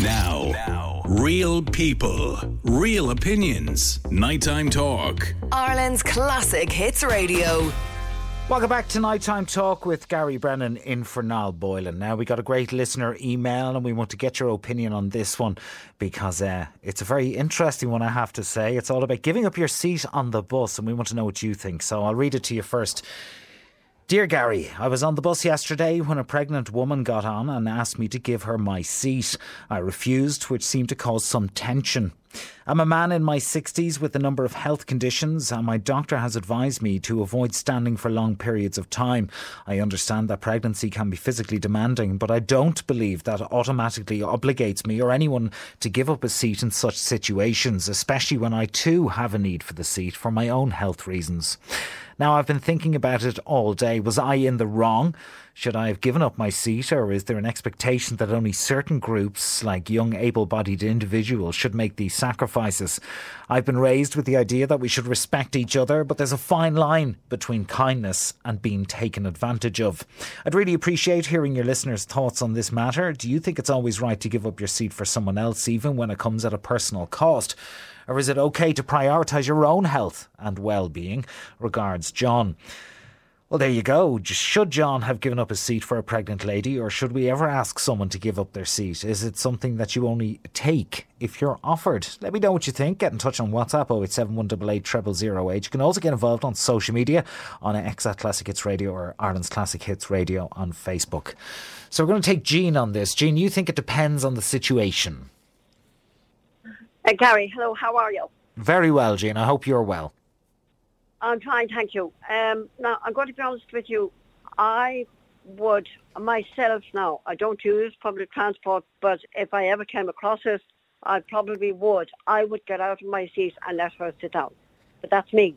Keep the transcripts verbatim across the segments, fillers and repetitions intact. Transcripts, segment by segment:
Now, now, real people, real opinions. Nighttime Talk. Ireland's classic hits radio. Welcome back to Nighttime Talk with Gary Brennan in for Niall Boylan. Now, we got a great listener email and we want to get your opinion on this one because uh, it's a very interesting one, I have to say. It's all about giving up your seat on the bus and we want to know what you think. So I'll read it to you first. Dear Gary, I was on the bus yesterday when a pregnant woman got on and asked me to give her my seat. I refused, which seemed to cause some tension. I'm a man in my sixties with a number of health conditions and my doctor has advised me to avoid standing for long periods of time. I understand that pregnancy can be physically demanding, but I don't believe that automatically obligates me or anyone to give up a seat in such situations, especially when I too have a need for the seat for my own health reasons. Now, I've been thinking about it all day. Was I in the wrong? Should I have given up my seat, or is there an expectation that only certain groups, like young able-bodied individuals, should make these sacrifices? I've been raised with the idea that we should respect each other, but there's a fine line between kindness and being taken advantage of. I'd really appreciate hearing your listeners' thoughts on this matter. Do you think it's always right to give up your seat for someone else, even when it comes at a personal cost? Or is it okay to prioritise your own health and well-being? Regards, John. Well, there you go. Should John have given up his seat for a pregnant lady, or should we ever ask someone to give up their seat? Is it something that you only take if you're offered? Let me know what you think. Get in touch on WhatsApp oh eight seven one eight eight zero zero zero eight. You can also get involved on social media on X at Classic Hits Radio or Ireland's Classic Hits Radio on Facebook. So we're going to take Jean on this. Jean, you think it depends on the situation? Uh, Gary, hello, how are you? Very well, Jean. I hope you're well. I'm fine, thank you. Um, now, I'm going to be honest with you. I would, myself now, I don't use public transport, but if I ever came across it, I probably would. I would get out of my seat and let her sit down. But that's me.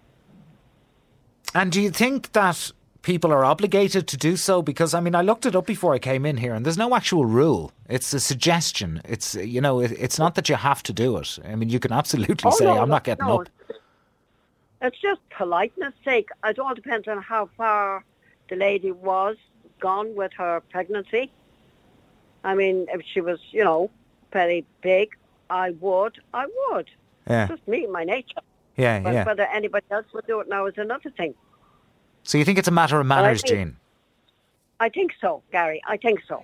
And do you think that people are obligated to do so? Because, I mean, I looked it up before I came in here and there's no actual rule. It's a suggestion. It's, you know, it, it's not that you have to do it. I mean, you can absolutely oh, say, no, I'm not getting no. up. It's just politeness sake. It all depends on how far the lady was gone with her pregnancy. I mean, if she was, you know, very big, I would, I would. Yeah. It's just me, my nature. Yeah, but yeah. whether anybody else would do it now is another thing. So you think it's a matter of manners, think, Jean? I think so, Gary. I think so.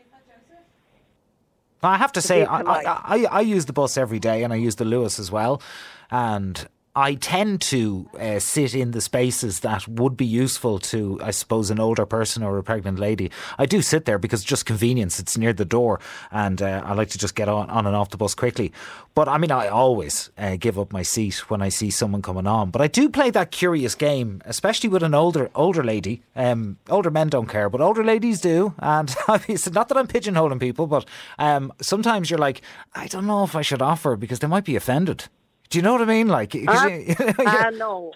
I have to, to say, I, I, I, I use the bus every day and I use the Lewis as well. And I tend to uh, sit in the spaces that would be useful to, I suppose, an older person or a pregnant lady. I do sit there because just convenience. It's near the door and uh, I like to just get on, on and off the bus quickly. But I mean, I always uh, give up my seat when I see someone coming on. But I do play that curious game, especially with an older older lady. Um, older men don't care, but older ladies do. And it's not that I'm pigeonholing people, but um, sometimes you're like, I don't know if I should offer because they might be offended. Do you know what I mean? Like, uh, you, uh, no.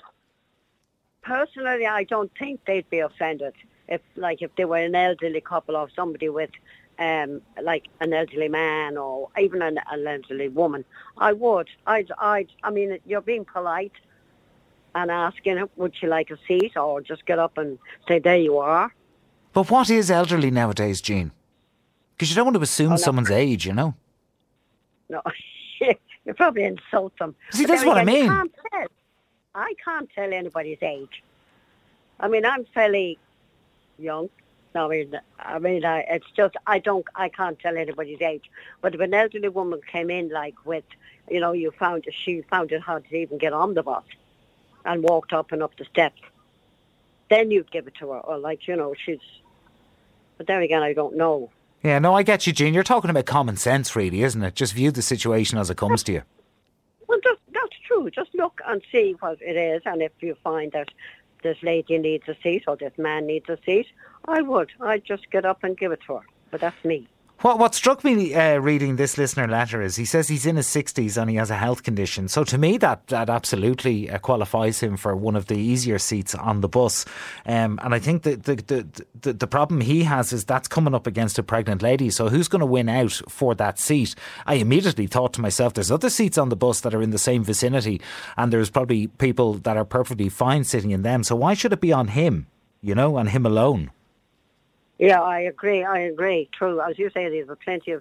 Personally, I don't think they'd be offended if, like, if they were an elderly couple or somebody with, um, like, an elderly man or even an, an elderly woman. I would. I'd, I'd. I mean, you're being polite and asking, would you like a seat, or just get up and say, there you are. But what is elderly nowadays, Jean? Because you don't want to assume oh, no. someone's age, you know. No. You probably insult them. See, but that's what again, I mean. You can't tell. I can't tell anybody's age. I mean, I'm fairly young. I mean, I mean, I, it's just I don't, I can't tell anybody's age. But if an elderly woman came in, like with, you know, you found she found it hard to even get on the bus, and walked up and up the steps, then you'd give it to her, or like, you know, she's. But then again, I don't know. Yeah, no, I get you, Jean. You're talking about common sense, really, isn't it? Just view the situation as it comes to you. Well, that's, that's true. Just look and see what it is. And if you find that this lady needs a seat or this man needs a seat, I would. I'd just get up and give it to her. But that's me. What what struck me uh, reading this listener letter is he says he's in his sixties and he has a health condition. So to me that, that absolutely uh, qualifies him for one of the easier seats on the bus. Um, and I think that the, the, the, the problem he has is that's coming up against a pregnant lady. So who's going to win out for that seat? I immediately thought to myself, there's other seats on the bus that are in the same vicinity and there's probably people that are perfectly fine sitting in them. So why should it be on him, you know, and him alone? Yeah, I agree. I agree. True. As you say, there's plenty of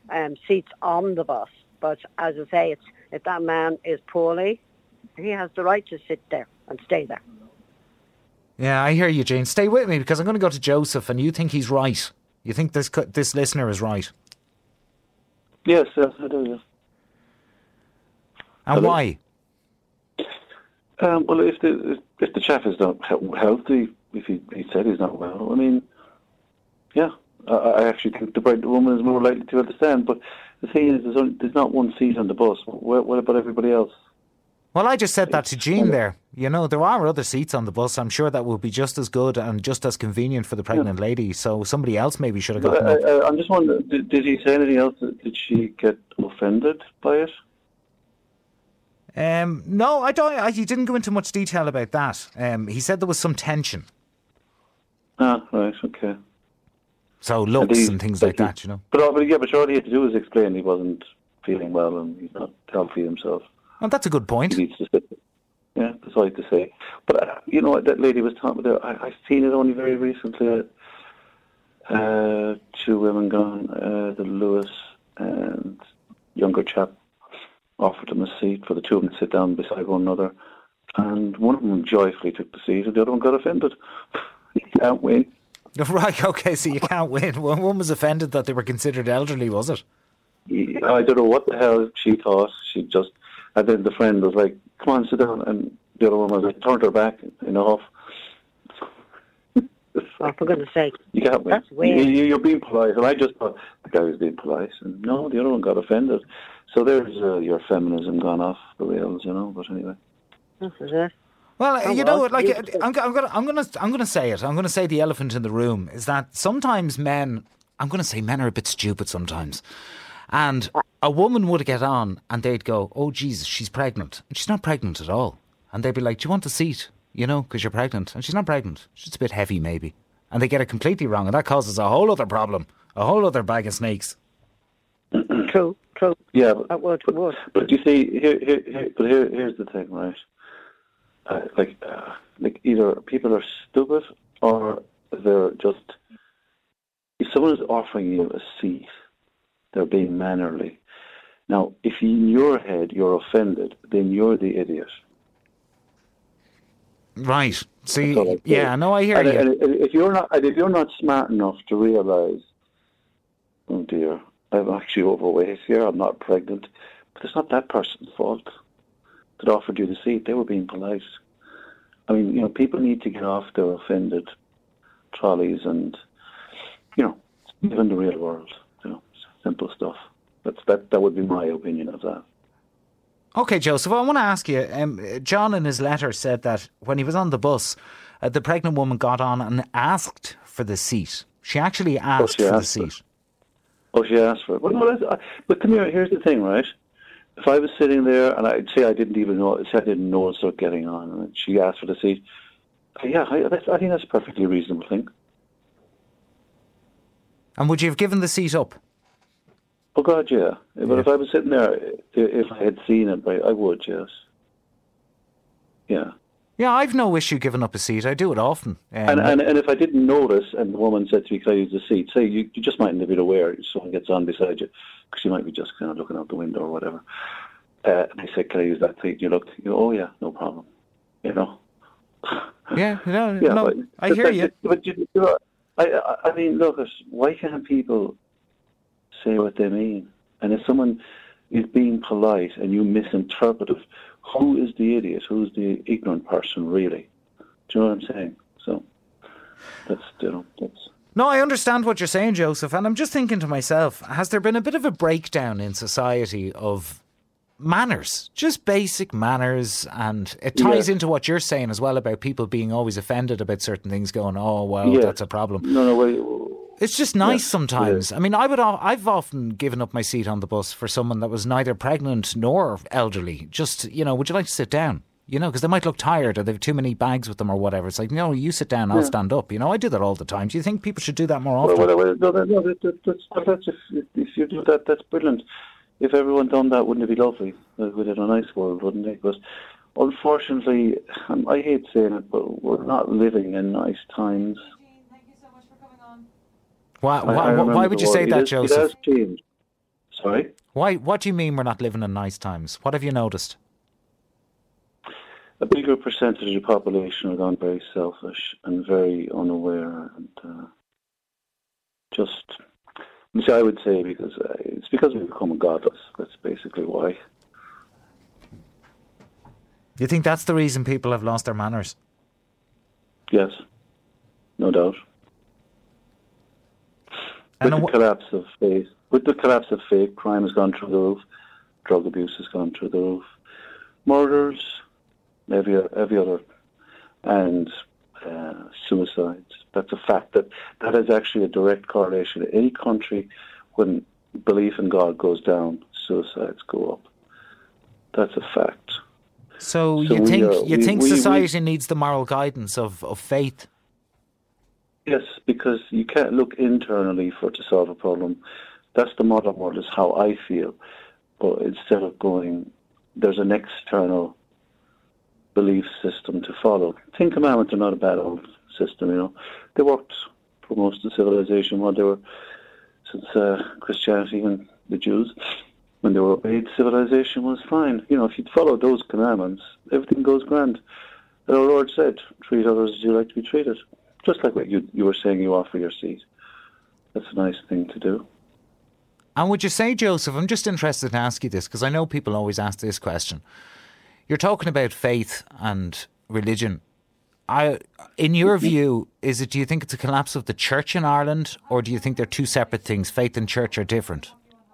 um, seats on the bus. But as I say, it's, if that man is poorly, he has the right to sit there and stay there. Yeah, I hear you, Jane. Stay with me because I'm going to go to Joseph, and you think he's right. You think this this listener is right. Yes, yes, I do, yes. And Hello? Why? Um, well, if the if the chap is not healthy, if he, he said he's not well, I mean, yeah, I, I actually think the pregnant woman is more likely to understand. But the thing is, there's, only, there's not one seat on the bus. What, what about everybody else? Well, I just said that to Jean there. You know, there are other seats on the bus. I'm sure that will be just as good and just as convenient for the pregnant yeah. lady. So somebody else maybe should have gotten but, uh, up. Uh, I'm just wondering, did, did he say anything else? Did she get offended by it? Um, no, I don't. I, he didn't go into much detail about that. Um, he said there was some tension. Ah, right, okay. So looks and, and things like he, that, you know. But, but yeah, but all he had to do was explain he wasn't feeling well and he's not healthy himself. Well, that's a good point. He needs to sit. Yeah, that's all I have to say. But, uh, you know, that lady was talking about, I, I've seen it only very recently. Uh, two women gone, uh, the Lewis and younger chap offered them a seat for the two of them to sit down beside one another. And one of them joyfully took the seat and the other one got offended. You can't win. Right, okay, so you can't win. One was offended that they were considered elderly, was it? Yeah, I don't know what the hell she thought. She just... And then the friend was like, come on, sit down. And the other one was like, turned her back in a huff. Oh, for goodness sake. You can't win. That's weird. You, you're being polite. And I just thought the guy was being polite. And no, the other one got offended. So there's uh, your feminism gone off the rails, you know. But anyway. This is it. Well, oh, you know, well, like you I'm, I'm gonna, I'm gonna, I'm gonna say it. I'm gonna say the elephant in the room is that sometimes men, I'm gonna say men are a bit stupid sometimes, and a woman would get on and they'd go, "Oh Jesus, she's pregnant," and she's not pregnant at all, and they'd be like, "Do you want the seat? You know, because you're pregnant," and she's not pregnant. She's a bit heavy, maybe, and they get it completely wrong, and that causes a whole other problem, a whole other bag of snakes. True, true. Yeah, but, that would, but, would. but you see, here, here, here, but here, here's the thing, right? Uh, like, uh, like either people are stupid or they're just. If someone is offering you a seat, they're being mannerly. Now, if in your head you're offended, then you're the idiot. Right. See, yeah, no, I hear and, you. And if you're not, and if you're not smart enough to realise, oh dear, I'm actually overweight here. I'm not pregnant, but it's not that person's fault that offered you the seat. They were being polite. I mean, you know, people need to get off their offended trolleys and, you know, live in the real world. You know, simple stuff. That's that. That would be my opinion of that. Okay, Joseph, I want to ask you. Um, John, in his letter, said that when he was on the bus, uh, the pregnant woman got on and asked for the seat. She actually asked oh, she for asked the seat. For oh, she asked for it. Well, no, that's, uh, but come here. Here's the thing, right? If I was sitting there and I'd say I didn't even know, say I didn't know and start getting on, and she asked for the seat, yeah, I, that's, I think that's a perfectly reasonable thing. And would you have given the seat up? Oh God, yeah. But yeah. If I was sitting there, if I had seen it, I would, yes. Yeah. Yeah, I've no issue giving up a seat. I do it often. Um, and, and and if I didn't notice, and the woman said to me, "Can I use the seat?" Say you, you just mightn't have been aware. Someone gets on beside you because you might be just kind of looking out the window or whatever. Uh, and I said, "Can I use that seat?" You look, you go, "Oh yeah, no problem." You know. Yeah, no, yeah, no, but, I hear but, you. But you know, I I mean, look, why can't people say what they mean? And if someone is being polite and you misinterpret it, who is the idiot? Who's the ignorant person, really? Do you know what I'm saying? So, that's, you know, that's... No, I understand what you're saying, Joseph, and I'm just thinking to myself, has there been a bit of a breakdown in society of manners? Just basic manners, and it ties yeah. into what you're saying as well about people being always offended about certain things, going, oh, well, yeah. that's a problem. No, no, wait... It's just nice yeah, sometimes. I mean, I would. I've often given up my seat on the bus for someone that was neither pregnant nor elderly. Just, you know, would you like to sit down? You know, because they might look tired or they have too many bags with them or whatever. It's like, no, you sit down, I'll yeah. stand up. You know, I do that all the time. Do you think people should do that more often? Well, well, well, no, no, that, that's, that's if, if you do that, that's brilliant. If everyone done that, wouldn't it be lovely? We'd have a nice world, wouldn't it? Because unfortunately, I hate saying it, but we're not living in nice times. Why, why, why would you say that, is, Joseph? It has changed. Sorry? Why? What do you mean we're not living in nice times? What have you noticed? A bigger percentage of the population are gone very selfish and very unaware, and uh, just, which I would say, because uh, it's because we've become godless. That's basically why. You think that's the reason people have lost their manners? Yes, no doubt. With And the wh- collapse of faith, with the collapse of faith, crime has gone through the roof, drug abuse has gone through the roof, murders, every every other, and uh, suicides. That's a fact. That that is actually a direct correlation. In any country, when belief in God goes down, suicides go up. That's a fact. So, So you we think are- you we- think we- we- society needs the moral guidance of, of faith? Yes, because you can't look internally for to solve a problem. That's the modern world, is how I feel. But instead of going, there's an external belief system to follow. Ten Commandments are not a bad old system, you know. They worked for most of civilization while they were, since uh, Christianity and the Jews, when they were obeyed, civilization was fine. You know, if you'd follow those commandments, everything goes grand. And our Lord said, treat others as you like to be treated. Just like what you you were saying, you offer your seat. That's a nice thing to do. And would you say, Joseph, I'm just interested to ask you this, because I know people always ask this question. You're talking about faith and religion. I, in your view, is it? Do you think it's a collapse of the church in Ireland, or do you think they're two separate things? Faith and church are different.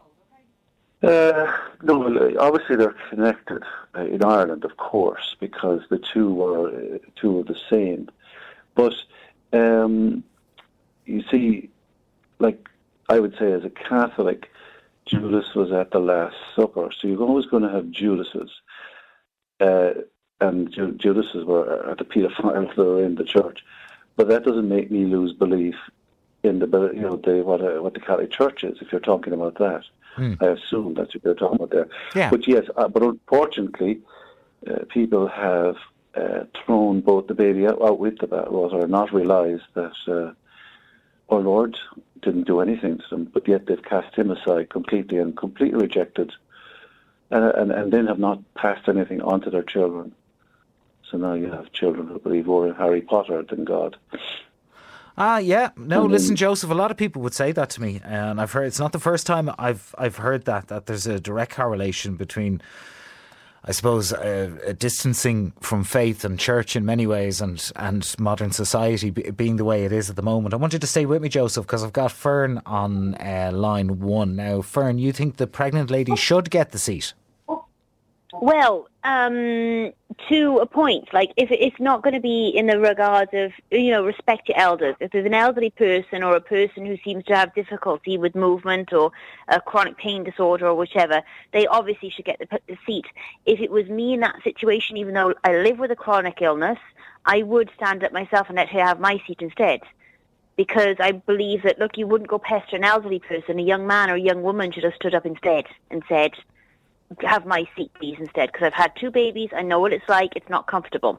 Uh, no, well, obviously they're connected uh, in Ireland, of course, because the two are uh, two are the same. But um, you see, like I would say, as a Catholic, Judas was at the Last Supper, so you're always going to have Judases, uh, and Ju- Judases were at the paedophiles that were in the church. But that doesn't make me lose belief in the you know the what uh, what the Catholic Church is. If you're talking about that. Hmm. I assume that's what you're talking about there. Yeah. But yes, uh, but unfortunately, uh, people have uh, thrown both the baby out, out with the bathwater and not realised that uh, our Lord didn't do anything to them, but yet they've cast him aside completely and completely rejected, and, and, and then have not passed anything on to their children. So now you have children who believe more in Harry Potter than God. Ah, yeah. No, And listen, then- Joseph, a lot of people would say that to me. And I've heard, it's not the first time I've I've heard that, that there's a direct correlation between, I suppose, a, a distancing from faith and church in many ways, and, and modern society be, being the way it is at the moment. I want you to stay with me, Joseph, because I've got Fern on uh, line one. Now, Fern, you think the pregnant lady should get the seat? Well, um, to a point, like if it's not going to be in the regards of, you know, respect your elders. If there's an elderly person or a person who seems to have difficulty with movement or a chronic pain disorder or whichever, they obviously should get the, the seat. If it was me in that situation, even though I live with a chronic illness, I would stand up myself and let her have my seat instead. Because I believe that, look, you wouldn't go pester an elderly person. A young man or a young woman should have stood up instead and said, have my seat, please, instead, because I've had two babies. I know what it's like. It's not comfortable.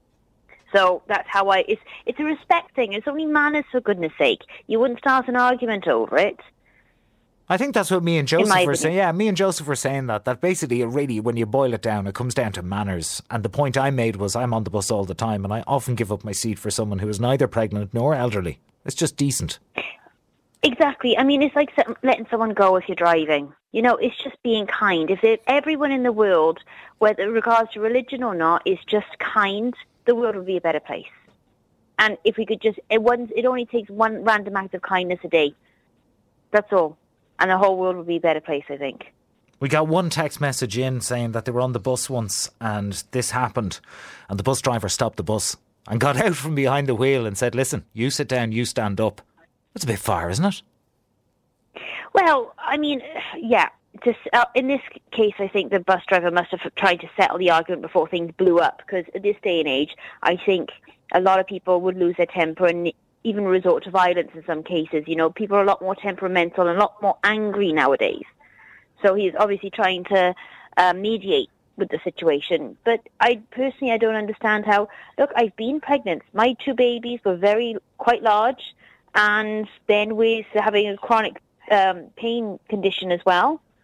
So that's how I... It's it's a respect thing. It's only manners, for goodness sake. You wouldn't start an argument over it. I think that's what me and Joseph my were opinion. saying. Yeah, me and Joseph were saying that. That basically, really, when you boil it down, it comes down to manners. And the point I made was I'm on the bus all the time, and I often give up my seat for someone who is neither pregnant nor elderly. It's just decent. Exactly. I mean, it's like some- letting someone go if you're driving. You know, it's just being kind. If it, everyone in the world, whether in regards to religion or not, is just kind, the world would be a better place. And if we could just... It, once, it only takes one random act of kindness a day. That's all. And the whole world would be a better place, I think. We got one text message in saying that they were on the bus once and this happened, and the bus driver stopped the bus and got out from behind the wheel and said, listen, you sit down, you stand up. That's a bit far, isn't it? Well, I mean, yeah. Just, uh, in this case, I think the bus driver must have tried to settle the argument before things blew up, because at this day and age, I think a lot of people would lose their temper and even resort to violence in some cases. You know, people are a lot more temperamental and a lot more angry nowadays. So he's obviously trying to uh, mediate with the situation. But I personally, I don't understand how, look, I've been pregnant. My two babies were very, quite large, and then with having a chronic um, pain condition as well.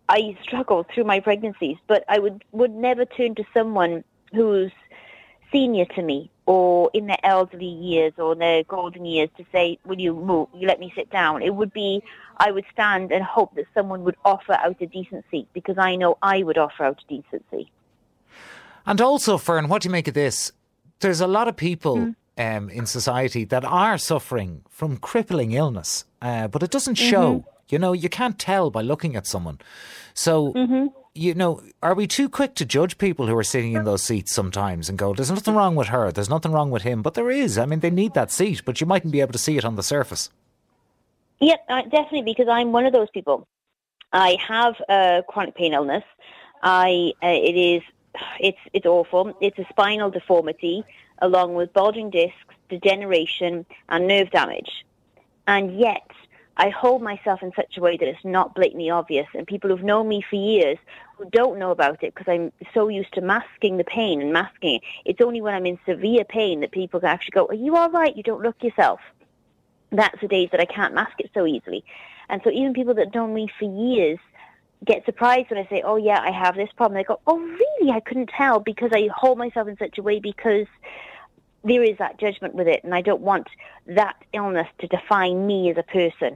I struggled through my pregnancies, but I would, would never turn to someone who's senior to me or in their elderly years or their golden years to say, will you move, you let me sit down. It would be, I would stand and hope that someone would offer out a decency, because I know I would offer out a decency. And also, Fern, what do you make of this? There's a lot of people Mm. um, in society that are suffering from crippling illness, uh, but it doesn't show. Mm-hmm. You know, you can't tell by looking at someone. So, Mm-hmm. you know, are we too quick to judge people who are sitting in those seats sometimes and go, there's nothing wrong with her, there's nothing wrong with him? But there is. I mean, they need that seat, but you mightn't be able to see it on the surface. Yep, uh, definitely, because I'm one of those people. I have a chronic pain illness. I uh, it is it's it's awful. It's a spinal deformity along with bulging discs, degeneration, and nerve damage. And yet, I hold myself in such a way that it's not blatantly obvious. And people who've known me for years who don't know about it, because I'm so used to masking the pain and masking it. It's only when I'm in severe pain that people can actually go, are you all right? You don't look yourself. That's the days that I can't mask it so easily. And so even people that know me for years get surprised when I say, oh, yeah, I have this problem. They go, oh, really? I couldn't tell, because I hold myself in such a way, because there is that judgment with it. And I don't want that illness to define me as a person.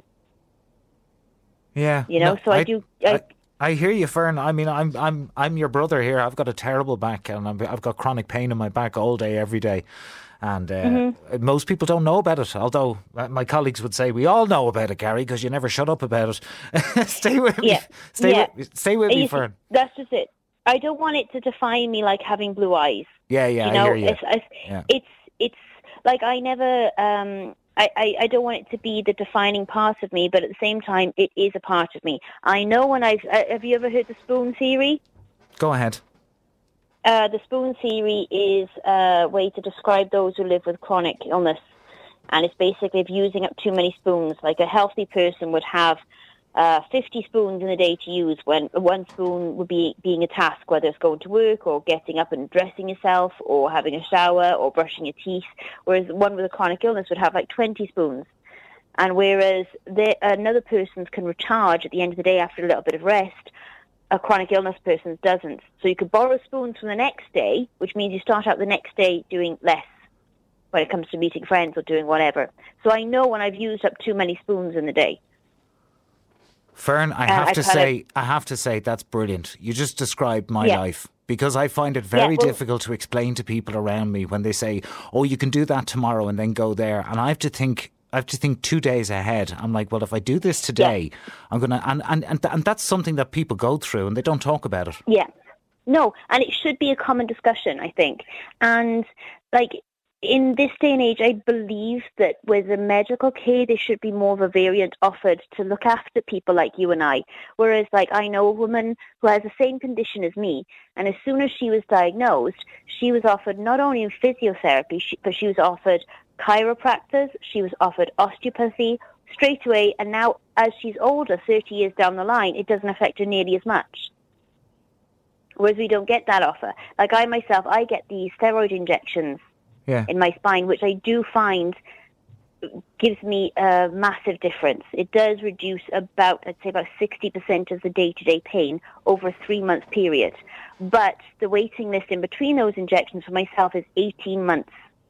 Yeah. You know, no, so I, I do... I, I, I hear you, Fern. I mean, I'm I'm I'm your brother here. I've got a terrible back, and I'm, I've got chronic pain in my back all day, every day. And uh, mm-hmm. most people don't know about it, although my colleagues would say, we all know about it, Gary, because you never shut up about it. Stay with yeah. me. Stay yeah. with, stay with me, Fern. That's just it. I don't want it to define me like having blue eyes. Yeah, yeah, you know, I hear you. It's, it's, yeah. it's, it's like I never... Um, I, I, I don't want it to be the defining part of me, but at the same time, it is a part of me. I know when I've... Uh, have you ever heard the spoon theory? Go ahead. Uh, the spoon theory is a way to describe those who live with chronic illness. And it's basically of using up too many spoons. Like a healthy person would have uh, fifty spoons in a day to use, when one spoon would be being a task, whether it's going to work or getting up and dressing yourself or having a shower or brushing your teeth, whereas one with a chronic illness would have like twenty spoons. And whereas the, another person's can recharge at the end of the day after a little bit of rest, a chronic illness person's doesn't. So you could borrow spoons from the next day, which means you start out the next day doing less when it comes to meeting friends or doing whatever. So I know when I've used up too many spoons in the day. Fern, I have uh, to say, of, I have to say that's brilliant. You just described my yeah. life, because I find it very yeah, well, difficult to explain to people around me when they say, "Oh, you can do that tomorrow and then go there," and I have to think. I have to think two days ahead. I'm like, well, if I do this today, yeah. I'm gonna, and and and, and that's something that people go through and they don't talk about it. Yeah, no, and it should be a common discussion, I think, and like. In this day and age, I believe that with the medical care, there should be more of a variant offered to look after people like you and I. Whereas, like, I know a woman who has the same condition as me, and as soon as she was diagnosed, she was offered not only physiotherapy, but she was offered chiropractors, she was offered osteopathy straight away, and now, as she's older, thirty years down the line, it doesn't affect her nearly as much. Whereas we don't get that offer. Like I myself, I get these steroid injections Yeah. in my spine, which I do find gives me a massive difference. It does reduce about, I'd say about sixty percent of the day-to-day pain over a three-month period. But the waiting list in between those injections for myself is eighteen months.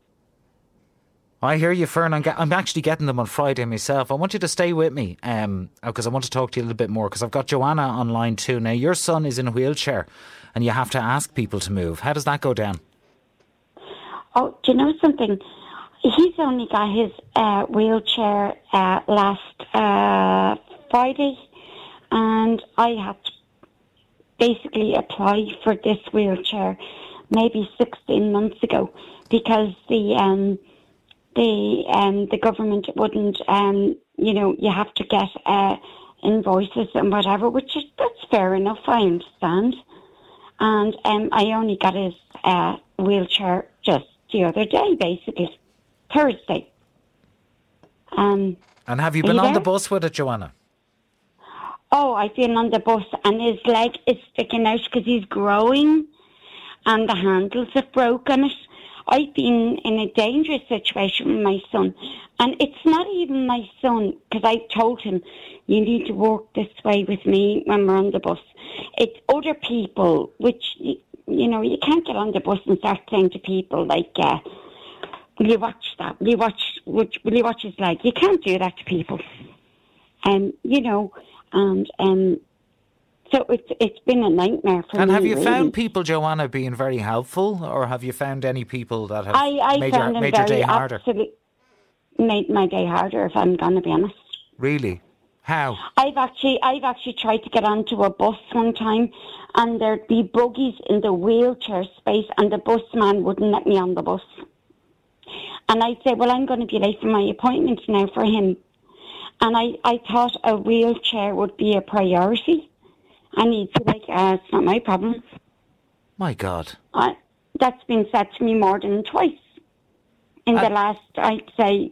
I hear you, Fern. I'm, get, I'm actually getting them on Friday myself. I want you to stay with me um, because I want to talk to you a little bit more, because I've got Joanna online too. Now, your son is in a wheelchair and you have to ask people to move. How does that go down? Oh, do you know something? He's only got his uh, wheelchair uh, last uh, Friday, and I had to basically apply for this wheelchair maybe sixteen months ago, because the um, the um, the government wouldn't, um, you know, you have to get uh, invoices and whatever, which is that's fair enough. I understand, and um, I only got his uh, wheelchair just the other day, basically, Thursday. Um, and have you been you on there? the bus with it, Joanna? Oh, I've been on the bus, and his leg is sticking out because he's growing, and the handles have broken it. I've been in a dangerous situation with my son. And it's not even my son, because I told him, you need to walk this way with me when we're on the bus. It's other people, which, you know, you can't get on the bus and start saying to people like, uh, will you watch that? Will you watch, will you watch his leg? You can't do that to people. Um, you know, and um, so it's it's been a nightmare for and me. And have you really. found people, Joanna, being very helpful, or have you found any people that have I, I made, found your, made very your day harder? Absolute, made my day harder, if I'm going to be honest. Really? How? I've actually I've actually tried to get onto a bus one time, and there'd be buggies in the wheelchair space, and the bus man wouldn't let me on the bus. And I'd say, well, I'm going to be late for my appointment now for him. And I, I thought a wheelchair would be a priority. And he'd be like, uh, it's not my problem. My God. Uh, that's been said to me more than twice in Uh, the last, I'd say,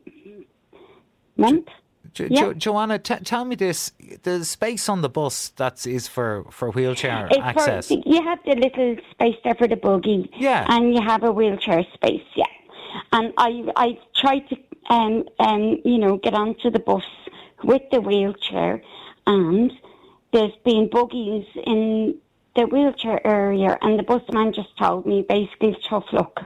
month. Jo- Yeah. Jo- Joanna, t- tell me this. The space on the bus that is for, for wheelchair It's access. For, you have the little space there for the buggy. Yeah. And you have a wheelchair space, yeah. And I I tried to, um, um, you know, get onto the bus with the wheelchair, and there's been buggies in the wheelchair area, and the busman just told me basically tough luck.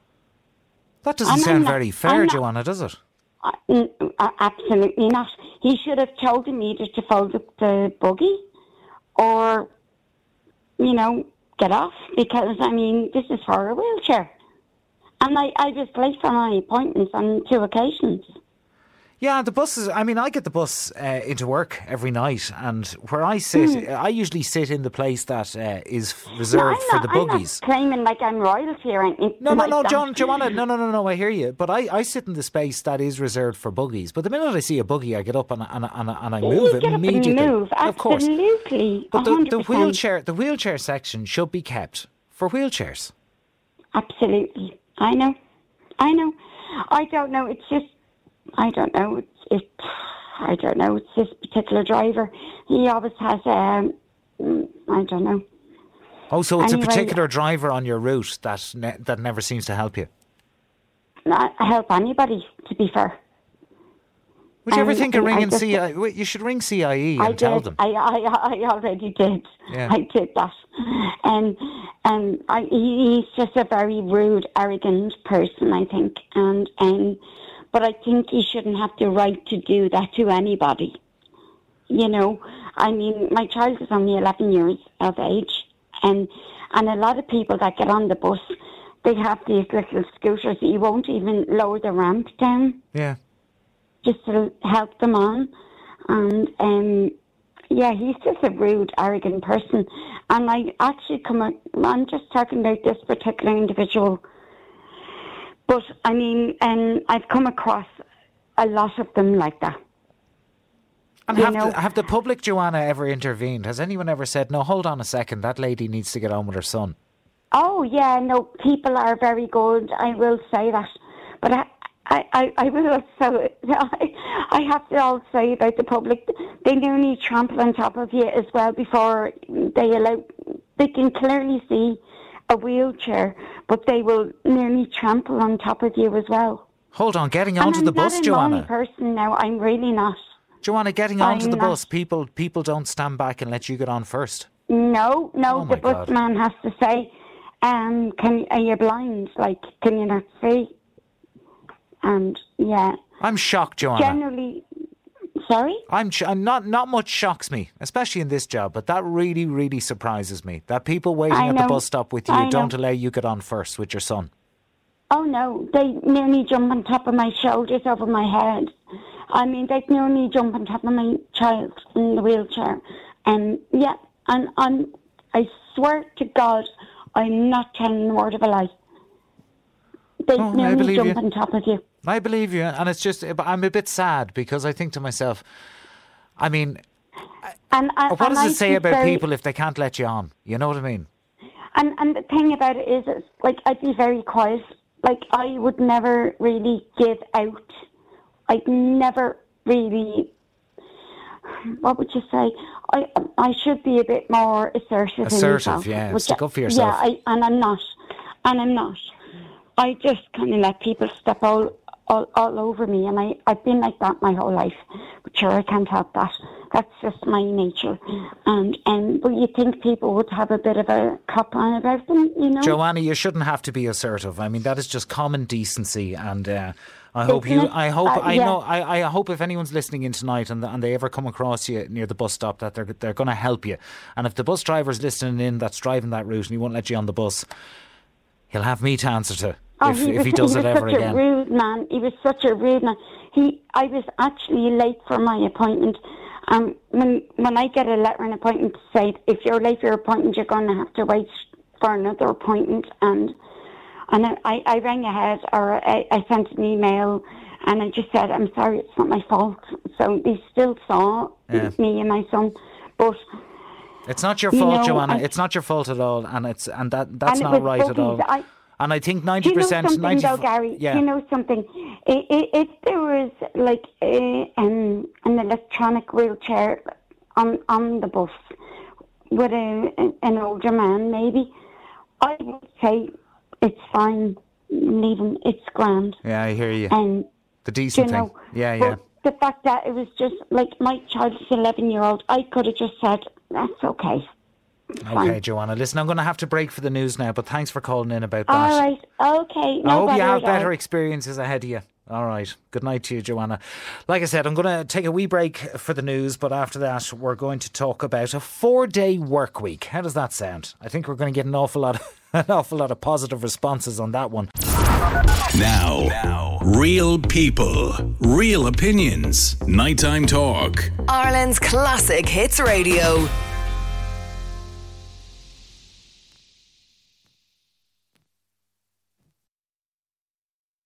That doesn't I'm sound not- very I'm fair, not- Joanna, does it? Uh, n- uh, absolutely not. He should have told him either to fold up the buggy or, you know, get off, because, I mean, this is for a wheelchair. And I, I was late for my appointments on two occasions. Yeah, the buses. I mean, I get the bus uh, into work every night, and where I sit, Mm. I usually sit in the place that uh, is No, reserved I'm for not, the I'm buggies. not claiming like I'm royalty or anything. No, no, like no, that. John, Joanna, no, no, no, no, I hear you. But I, I sit in the space that is reserved for buggies. But the minute I see a buggy, I get up and, and, and, and I You move get up and immediately. move, Of course. absolutely, But the, one the hundred percent. wheelchair the wheelchair section should be kept for wheelchairs. Absolutely. I know. I know. I don't know. It's just, I don't know. It's, it, I don't know. It's this particular driver. He always has, um, mm, I don't know. Oh, so it's Anyway, a particular driver on your route that ne- that never seems to help you. Not help anybody, to be fair. Would you ever Um, think of I ringing just- C I E? Wait, you should ring C I E and I tell did. them. I, I, I already did. Yeah. I did that. And and I, he, he's just a very rude, arrogant person, I think. And and but I think he shouldn't have the right to do that to anybody. You know, I mean, my child is only eleven years of age, and and a lot of people that get on the bus, they have these little scooters that you won't even lower the ramp down, Yeah. just to help them on. And um, yeah, he's just a rude, arrogant person. And I actually come, a- I'm just talking about this particular individual. But I mean, and I've come across a lot of them like that. And You have know- the, have the public, Joanna, ever intervened? Has anyone ever said, no, hold on a second, that lady needs to get on with her son? Oh yeah, no, people are very good. I will say that, but I, I, I, I will also, I, I have to also say about the public, they nearly trample on top of you as well before they allow. They can clearly see a wheelchair, but they will nearly trample on top of you as well. Hold on, getting And onto I'm the bus, not a Joanna. moany person now. I'm really not. Joanna, getting onto I'm the not- bus, people people don't stand back and let you get on first. No, no, Oh, my the God. busman has to say, um, "Can are you blind? Like, can you not see?" And yeah, I'm shocked, Joanna. generally, sorry. I'm, sh- I'm not not much shocks me, especially in this job, but that really, really surprises me. That people waiting I at the know. bus stop with you I don't know. allow you get on first with your son. Oh no, they nearly jump on top of my shoulders over my head. I mean, they nearly jump on top of my child in the wheelchair. And yeah, and I'm, I swear to God, I'm not telling a word of a lie. They Oh, I nearly believe jump you. on top of you. I believe you, and it's just, I'm a bit sad because I think to myself, I mean, And, and what does and it I say think about very- people if they can't let you on? You know what I mean? And and the thing about it is, it's like, I'd be very quiet. Like, I would never really give out. I'd never really. What would you say? I I should be a bit more assertive. Assertive, in myself, yeah, which stick I- up for yourself. Yeah, I, and I'm not, and I'm not. I just kind of let people step all, all all over me, and I, I've been like that my whole life. But sure, I can't help that. That's just my nature. And, and but you think people would have a bit of a cop on about them, you know? Joanna, you shouldn't have to be assertive. I mean, that is just common decency, and uh, I hope Isn't you. it? I hope. Uh, I yeah. know. I, I hope if anyone's listening in tonight and and they ever come across you near the bus stop, that they're they're going to help you. And if the bus driver's listening in, that's driving that route, and he won't let you on the bus, he'll have me to answer to Oh, if, he if was, he does he it was ever such again. a rude man. He was such a rude man. He, I was actually late for my appointment. Um, when when I get a letter and appointment to say if you're late for your appointment, you're going to have to wait for another appointment. And and I, I rang ahead, or I, I sent an email, and I just said, I'm sorry, it's not my fault. So they still saw Yeah. me and my son, but. It's not your You fault, know, Joanna. I- it's not your fault at all, and it's and that that's and it not was right at all. buggies. I, And I think Do ninety you know percent, something ninety. though, Gary? Yeah. Do you know something? I- I- If there was like a, an, an electronic wheelchair on on the bus with a, an older man, maybe, I would say it's fine. Leave him. It's grand. Yeah, I hear you. And The decent you know, thing. Yeah, but yeah. the fact that it was just like my child is eleven year old, I could have just said that's okay. Okay, Fine. Joanna. Listen, I'm going to have to break for the news now, but thanks for calling in about that. All right. Okay. No I hope you bother have at all. better experiences ahead of you. All right. Good night to you, Joanna. Like I said, I'm going to take a wee break for the news, but after that, we're going to talk about a four-day work week. How does that sound? I think we're going to get an awful lot, of, an awful lot of positive responses on that one. Now, now, real people, real opinions. Nighttime Talk. Ireland's classic hits radio.